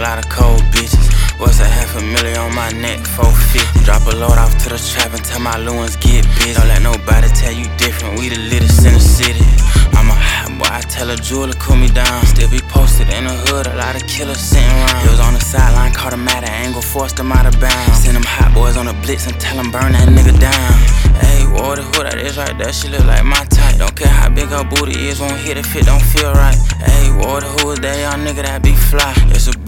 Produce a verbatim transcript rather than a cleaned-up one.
lot of cold bitches. What's a half a million on my neck, four fifty. Drop a load off to the trap and tell my Lewins get busy. Don't let nobody tell you different, we the littest in the city. I'm a hot boy, I tell a jeweler cool me down. Still be posted in the hood, a lot of killers sitting around. He was on the sideline, caught him at an angle, forced him out of bounds. Send them hot boys on a blitz and tell them burn that nigga down. Hey, wore the hood, that is right there, she look like my type. Don't care how big her booty is, won't hit if it don't feel right. Hey, wore the hood, that young nigga that be fly. It's a